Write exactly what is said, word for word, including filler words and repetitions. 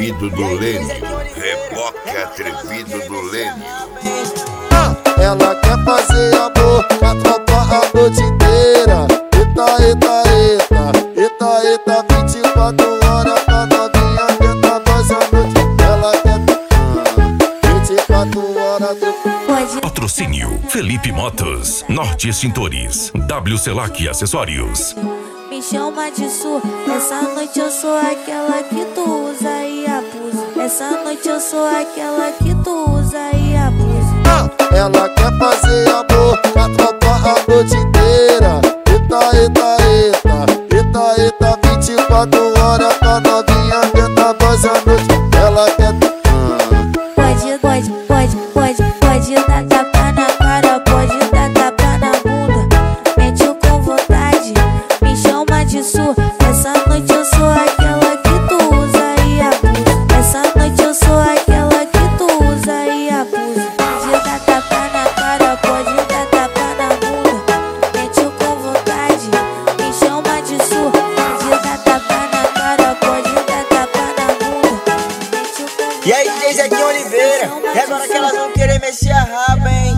atrevido do Lênio. Reboque atrevido do Lênio. Ela quer fazer amor com a tropa a noite inteira. Eita, eita, eita, eita, eita, vinte e quatro horas pra novinha tenta nós a noite. Ela quer vinte e quatro horas do... Patrocínio Felipe Motos, Norte Extintores, W Celac Acessórios. Me chama de sua, essa noite eu sou aquela que tu usa e abusa. Essa noite eu sou aquela que tu usa e abusa. Ela quer fazer amor com a tropa a noite inteira. Eita, eita, eita, eita, eita, vinte e quatro horas pra novinha tenta nós a noite. Ela quer... Pode, pode, pode, pode, pode dar tapa na cara, pode dar tapa na bunda. Mete com vontade, me chama de sua. Essa noite eu sou aquela que tu usa e abusa. Essa noite eu sou aquela que tu usa e abusa. Pode dar tapa na cara, pode dar tapa na bunda. Mete com vontade, me chama de sua. Pode dar tapa na cara, pode dar tapa na bunda. Mete com vontade. E aí, D J Oliveira, e agora que elas vão querer mexer a raba, hein?